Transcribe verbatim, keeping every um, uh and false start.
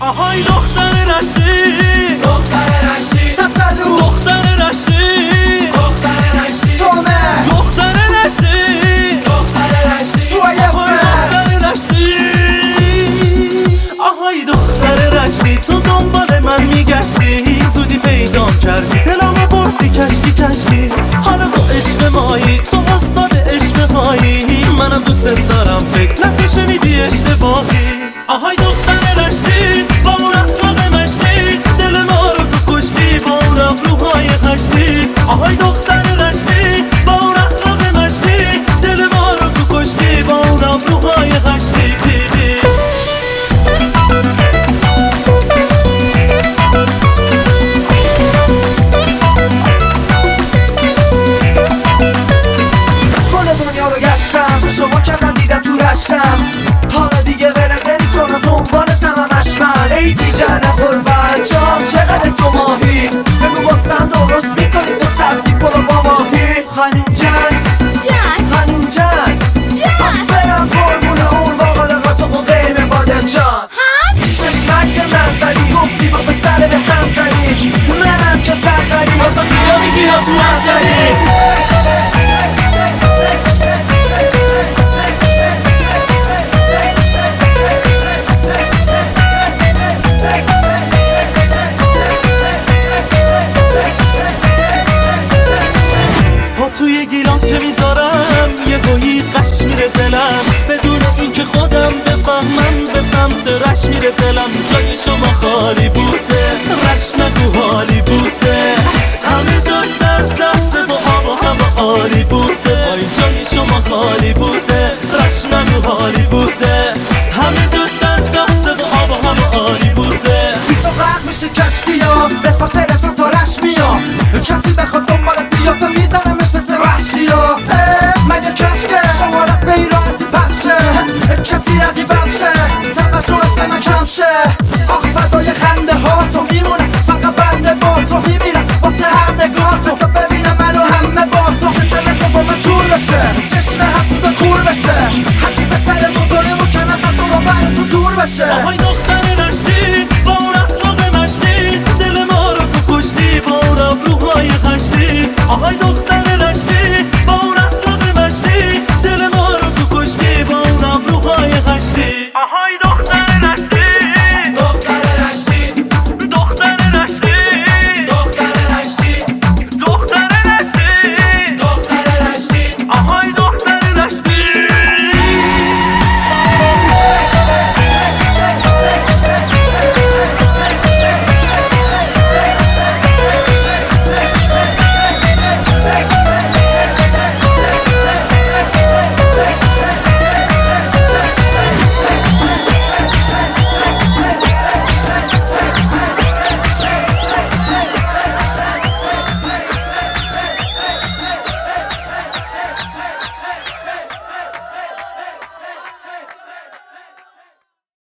آهای دختر رشتی، دختر رشتی، سطلو دختر رشتی، دختر رشتی، سومه دختر رشتی، دختر رشتی، سویه دختر رشتی. آهای دختر رشتی، تو دنبال من میگشتی، زودی پیدام کردی، دلمو بردی کشکی کشکی. حالا تو عشق مایی، تو استاد عشق هایی، منم دوست دارم، فکر نکن شنیدی اشتباهی. آهای دختر رشتی، با اون اخلاق مشتی، دل ما رو تو کشتی، با اون ابروهای خشتی. آهای دختر رشتی، با اون اخلاق مشتی، دل ما رو تو کشتی، با اون ابروهای خشتی. کل دنیا رو گشتم، شما کردن دیدن تو رشتم، حالا دیگه ولت نمی‌کنم، دنبالتم همش من. ای دیجن قربان جان، چقدر تو ماهی، بگو واسم درست میکنی تو سبزی پلو با ماهی. خانوم جان جان خانوم جان جان برم قربون اون باقالا تو قیمه بادم جان. چشمک به من زدی، گفتی با پسر به هم زدی، منم که سر زدی، واسه بیا میگی یا تو هم زدی. توی گیلان که میذارم یه بایی قش میره دلم، بدون اینکه خودم بفهمم به سمت رش میره دلم. جای شما خالی بوده، رش نگو حالی بوده، همه جاش در سبزه و آب و هوا عالی بوده. وای جای شما خالی بوده، رش نگو حالی بوده، همه جاش در سبزه و آب و هوا عالی بوده. بی تو غرق میشه کشتیام، به خاطر تو تا رش میام، کسی بخواد دنبالت بیافته میزنمش مثل وحشی ها. مگه کشکه شمارت به ایرانتی پخشه، کسی رقیبم شه، توجهت به من کم شه. آخ فدای خنده ها تو میمونه، فقط بنده با تو میمیرم واسه هر نگاه تو، تا ببینم منو همه با تو، که دل تو با من جور بشه، چشم حسود کور بشه، هرچی به سر بزرگ مکنس از تو رو بر تو دور بشه.